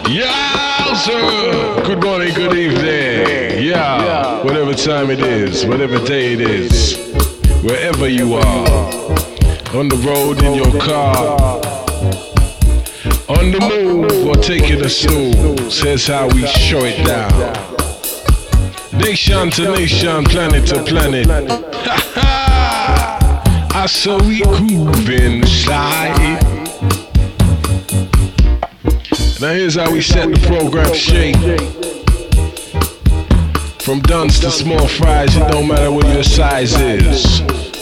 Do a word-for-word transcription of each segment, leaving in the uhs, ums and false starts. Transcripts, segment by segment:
Yeah, sir. Good morning, good evening. Yeah, whatever time it is, whatever day it is, wherever you are, on the road, in your car, on the move, or taking a snooze. Here's how we show it down. Nation to nation, planet to planet. Ha ha! I saw we grooving slide. Now here's how we set the program shape. From duns to small fries, it don't matter what your size is.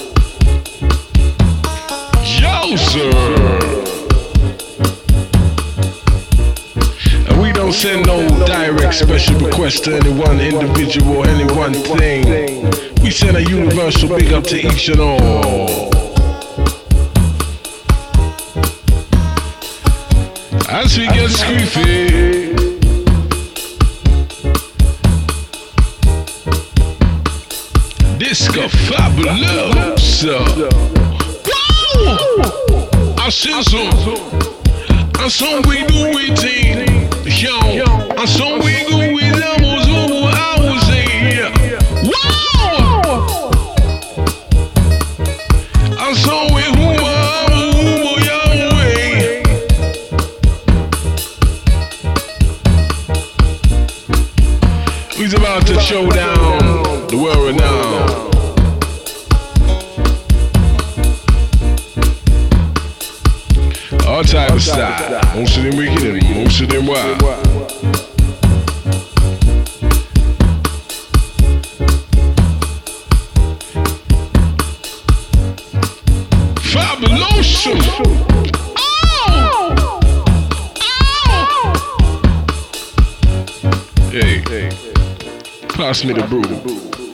Yo, sir! And we don't send no direct special request to any one individual, any one thing. We send a universal big up to each and all. As we get squeefy, Disco Fabulous. Wow! I sizzle, and some we do we thing. Yo, and some we go with levels over hours. Wow! And some we who He's about to show down the world renowned. All type of style. Most of them wicked and most of them wild. Fabulous! Oh! Oh! Hey. Pass me the brew.